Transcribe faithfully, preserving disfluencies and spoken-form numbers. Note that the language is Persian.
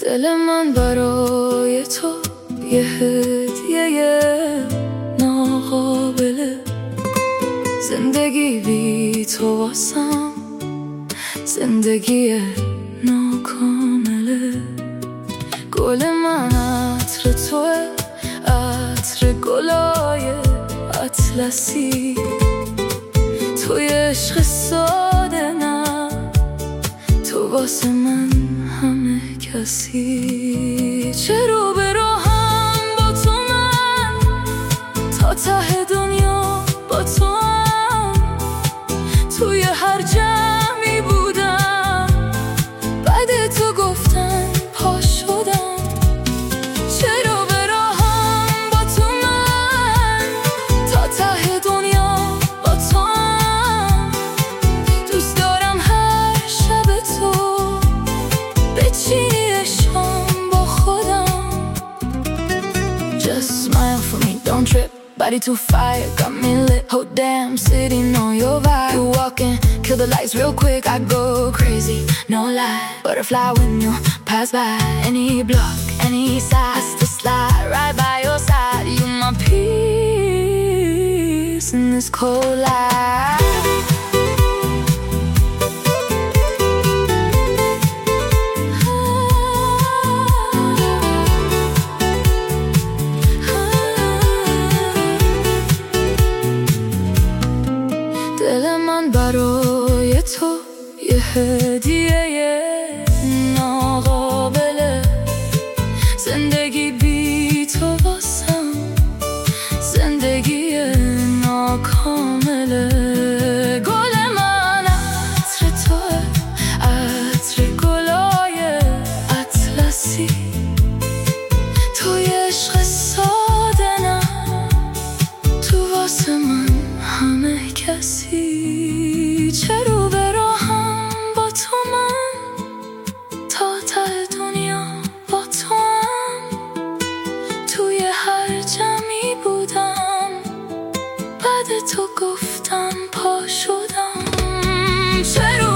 دل من برای تو یه هدیه ناقابله، زندگی بی تو واسم زندگی ناکامله. گل من عطر توه، عطر گلای اطلسی، توی عشق ساده نه، تو واسه من همه کسی. چه رو به راهم با تو من، تا ته دنیا با تو هم، توی هر جمعی بودم، بعد تو گفتن پا شدم. چرا به راهم با تو من، تا ته دنیا با تو هم، دوست دارم هر شب تو بچینی عشقم با خودم. Just smile for me, don't trip, body to fire, got me lit. Oh damn, sitting on your vibe. You walk in, kill the lights real quick, I go crazy, no lie. Butterfly when you pass by, any block, any side, to slide right by your side. You my peace in this cold life. دل من برای تو یه هدیه ناقابله، زندگی بی تو واسم زندگی ناکامله. گل من عطر توه، عطر گلای اطلسی، توی عشق ساده نه، تو واسه من همه کسی. چرا به راهم با تو من، تا ته دنیا با تو هم، توی هر جمعی بودم، بعد تو گفتم پا شدم. چرا